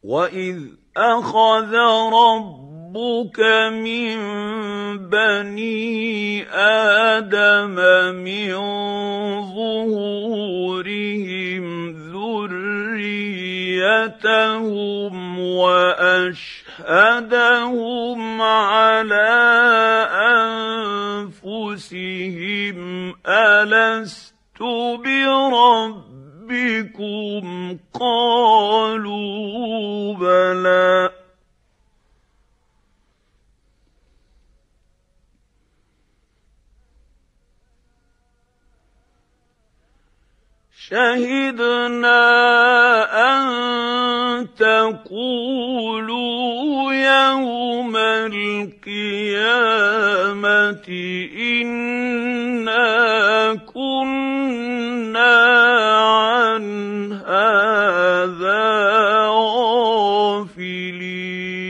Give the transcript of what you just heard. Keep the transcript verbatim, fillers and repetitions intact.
وَإِذْ أَخَذَ رَبُّكَ مِن بَنِي آدَمَ مِن ظُهُورِهِمْ ذُرِّيَّتَهُمْ وَأَشْهَدَهُمْ عَلَىٰ أَنفُسِهِمْ أَلَسْتُ بِرَبِّكُمْ ۖ قَالُوا بَلَىٰ ۚ شَهِدْنَا أَن تَقُولُوا يَوْمَ الْقِيَامَةِ إِنَّا كُنَّا عَنْ هَٰذَا غَافِلِينَ